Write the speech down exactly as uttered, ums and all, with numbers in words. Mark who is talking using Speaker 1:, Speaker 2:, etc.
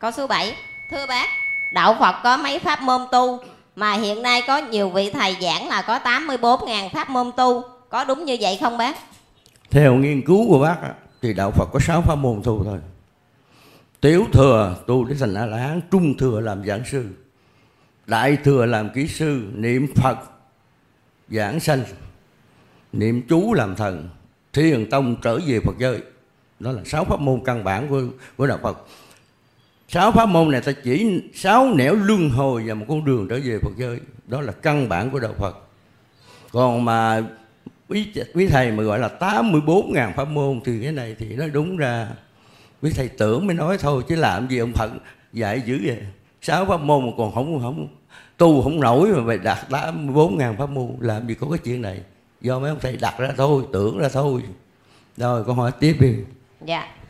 Speaker 1: Câu số bảy. Thưa bác, đạo Phật có mấy pháp môn tu, mà hiện nay có nhiều vị thầy giảng là có tám mươi bốn nghìn pháp môn tu, có đúng như vậy không bác?
Speaker 2: Theo nghiên cứu của bác thì đạo Phật có sáu pháp môn tu thôi. Tiểu thừa tu để thành A-la-hán, trung thừa làm giảng sư, đại thừa làm kỹ sư, niệm Phật giảng sanh, niệm chú làm thần, thiền tông trở về Phật giới. Đó là sáu pháp môn căn bản của, của đạo Phật. Sáu pháp môn này ta chỉ sáu nẻo luân hồi và một con đường trở về Phật giới. Đó là căn bản của đạo Phật. Còn mà quý, quý thầy mà gọi là tám mươi bốn nghìn pháp môn thì cái này thì nói đúng ra quý thầy tưởng mới nói thôi, chứ làm gì ông Phật dạy dữ vậy. Sáu pháp môn mà còn không không tu không nổi mà phải đặt tám mươi bốn nghìn pháp môn, làm gì có cái chuyện này. Do mấy ông thầy đặt ra thôi, tưởng ra thôi. Rồi con hỏi tiếp đi.
Speaker 1: Dạ.